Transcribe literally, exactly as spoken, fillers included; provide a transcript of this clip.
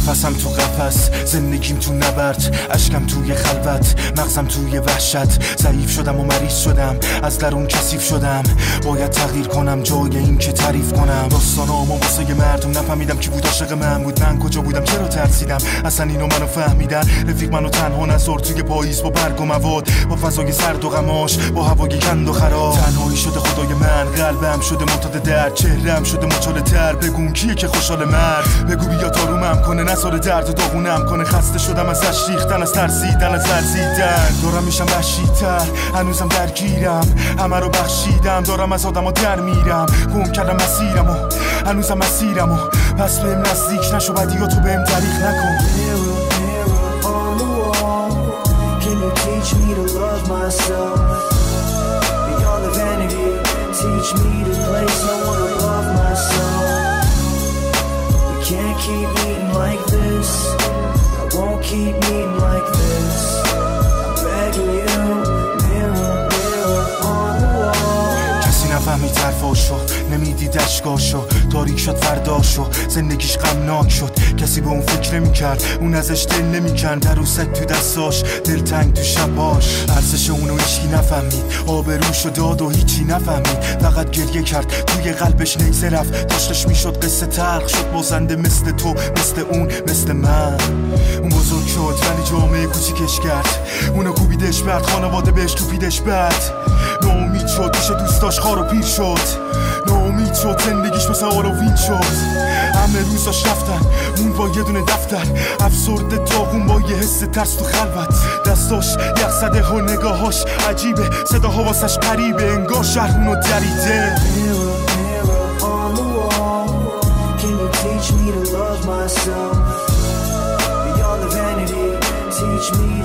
نفسم تو قفس، زندگیم تو نبرد، اشکم توی خلوت، مغزم توی وحشت. ضعیف شدم و مریض شدم، از درون کثیف شدم. باید تغییر کنم جای این که تعریف کنم. داستانامو واسه مردم نفهمیدم کی بود عاشق من بود، من کجا بودم چرا ترسیدم. اصلا اینو منو فهمیدن. رفیق منو تنها نذار توی پاییز با برگ و مواد، با فضای سرد و غماش، با هوای گند و خراب. تنهایی شده خدای من، قلبم شده معتاد درد، چهره‌ام شده مچاله تر. بگو کیه که خوشحال مرد؟ بگو بیا تارومم کنه، نذاره درد و داغونم کنه. خسته شدم ازش، ریختن، از ترسیدن، از لرزیدن. دارم میشم وحشی‌تر، هنوزم درگیرم. همه رو بخشیدم، دارم از آدما در میرم. گم کردم مسیرمو، هنوزم مسیرمو. پس بهم نزدیک نشو، بدیاتو بهم دریغ نکن. Teach me to love myself beyond the vanity. Teach me to place no one above myself. We can't keep meeting like this. I won't keep meeting like this. I'm begging you, mirror, mirror on the wall. کسی نفهمید حرفاشو، نمیدید اشکاشو. تاریک شد فرداشو، زندگیش غمناک شد. کسی به اون فکر نمیکرد، اون ازش دل نمیکند. عروسک تو دستاش، دلتنگ تو شباش. ارزش اونو هیچی نفهمید، آبروشو داد و هیچی نفهمید. فقط گریه کرد، توی قلبش نیزه رفت. داشتش میشد قصه تلخ شد، بازنده مثل تو، مثل اون، مثل من. اون بزرگ شد ولی جامعه کوچیکش کرد. اونو کوبیدش بعد، خانواده بهش توپیدش بعد. ناامید شد، پیش دوستاش خار و پیر شد. ناامید شد، زندگیش مثل آروین شد. همه روزاش رفتن، مون با یه دونه دفتر. افسرده داغون با یه حس ترس تو خلوت. دستاش یخ زده و نگاهاش عجیبه. صداها واسش قریبه، انگار شهر اونو دریده. Mirror, mirror on the wall. Can you teach me to love myself beyond the vanity? Teach me